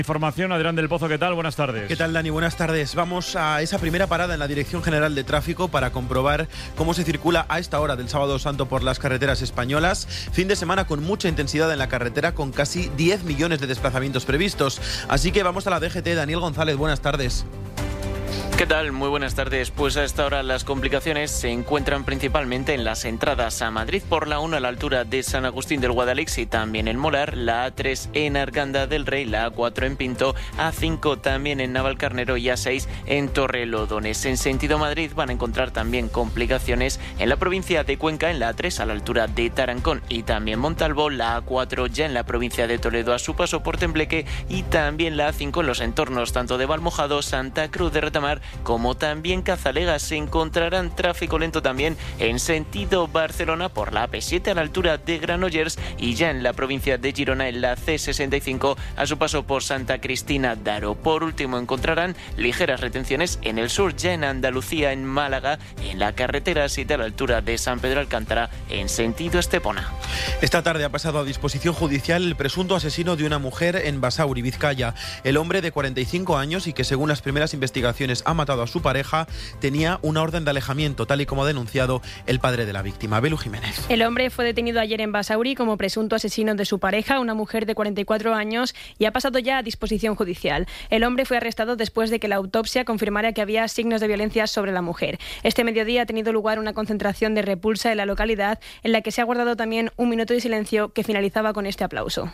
Información, Adrián del Pozo, ¿qué tal? Buenas tardes. ¿Qué tal, Dani? Buenas tardes. Vamos a esa primera parada en la Dirección General de Tráfico para comprobar cómo se circula a esta hora del Sábado Santo por las carreteras españolas. Fin de semana con mucha intensidad en la carretera, con casi 10 millones de desplazamientos previstos. Así que vamos a la DGT. Daniel González, buenas tardes. ¿Qué tal? Muy buenas tardes. Pues a esta hora las complicaciones se encuentran principalmente en las entradas a Madrid por la 1 a la altura de San Agustín del Guadalix y también en Molar, la A3 en Arganda del Rey, la A4 en Pinto, A5 también en Navalcarnero y A6 en Torrelodones. En sentido Madrid van a encontrar también complicaciones en la provincia de Cuenca, en la A3 a la altura de Tarancón y también Montalvo, la A4 ya en la provincia de Toledo a su paso por Tembleque y también la A5 en los entornos tanto de Valmojado, Santa Cruz de Retamar como también Cazalegas. Se encontrarán tráfico lento también en sentido Barcelona por la AP7 a la altura de Granollers y ya en la provincia de Girona en la C65 a su paso por Santa Cristina d'Aro. Por último encontrarán ligeras retenciones en el sur, ya en Andalucía, en Málaga, en la carretera 7 a la altura de San Pedro Alcántara en sentido Estepona. Esta tarde ha pasado a disposición judicial el presunto asesino de una mujer en Basauri, Vizcaya. El hombre de 45 años y que según las primeras investigaciones ha matado a su pareja tenía una orden de alejamiento, tal y como ha denunciado el padre de la víctima, Belu Jiménez. El hombre fue detenido ayer en Basauri como presunto asesino de su pareja, una mujer de 44 años, y ha pasado ya a disposición judicial. El hombre fue arrestado después de que la autopsia confirmara que había signos de violencia sobre la mujer. Este mediodía ha tenido lugar una concentración de repulsa en la localidad, en la que se ha guardado también un minuto de silencio que finalizaba con este aplauso.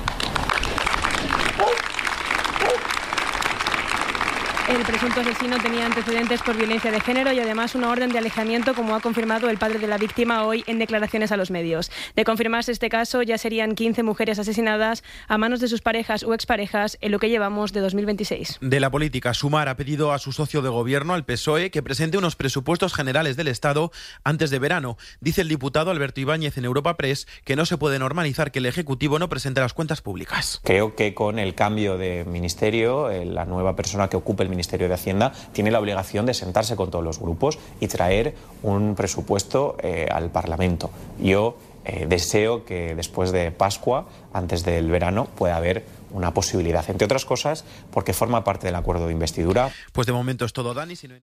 El presunto asesino tenía antecedentes por violencia de género y además una orden de alejamiento, como ha confirmado el padre de la víctima hoy en declaraciones a los medios. De confirmarse este caso, ya serían 15 mujeres asesinadas a manos de sus parejas o exparejas en lo que llevamos de 2026. De la política, Sumar ha pedido a su socio de gobierno, al PSOE, que presente unos presupuestos generales del Estado antes de verano. Dice el diputado Alberto Ibáñez en Europa Press que no se puede normalizar que el Ejecutivo no presente las cuentas públicas. Creo que con el cambio de ministerio, la nueva persona que ocupe el Ministerio de Hacienda tiene la obligación de sentarse con todos los grupos y traer un presupuesto al Parlamento. Yo deseo que después de Pascua, antes del verano, pueda haber una posibilidad, entre otras cosas, porque forma parte del acuerdo de investidura. Pues de momento es todo, Dani.